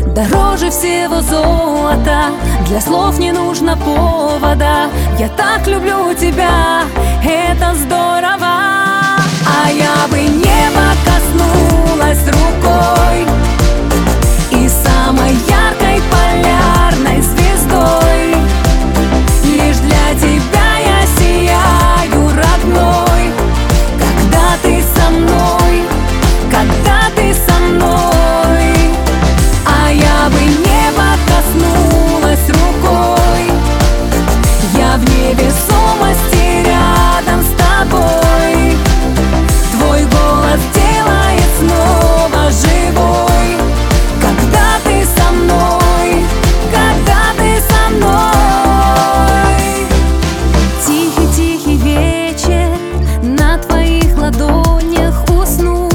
Дороже всего золота, для слов не нужно повода. Я так люблю тебя, это здорово. А я бы небо коснулась рукой и самой яркой полярной звездой. Лишь для тебя я сияю, родной, когда ты со мной, когда ты со мной. А я бы небо коснулась рукой, я в невесомости рядом с тобой. Твой голос делает снова живой, когда ты со мной, когда ты со мной. Тихий-тихий вечер, на твоих ладонях усну.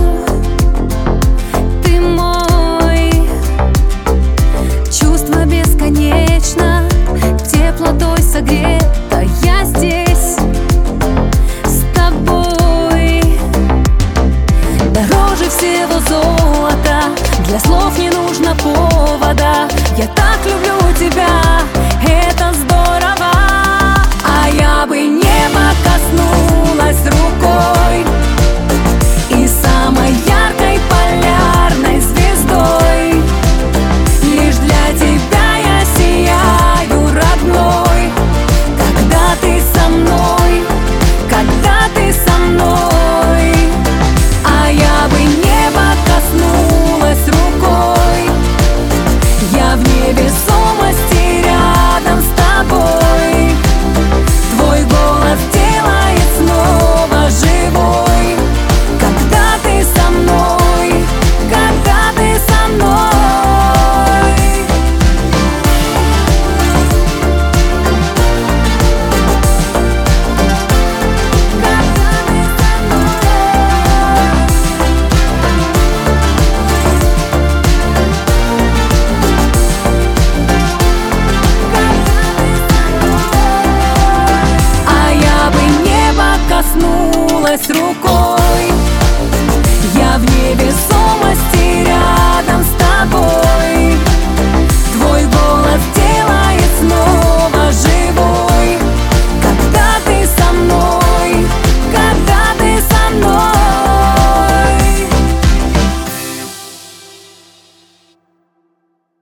Ты мой, чувство бесконечно, теплотой согрета я здесь с тобой. Дороже всего золота, для слов не нужно повода.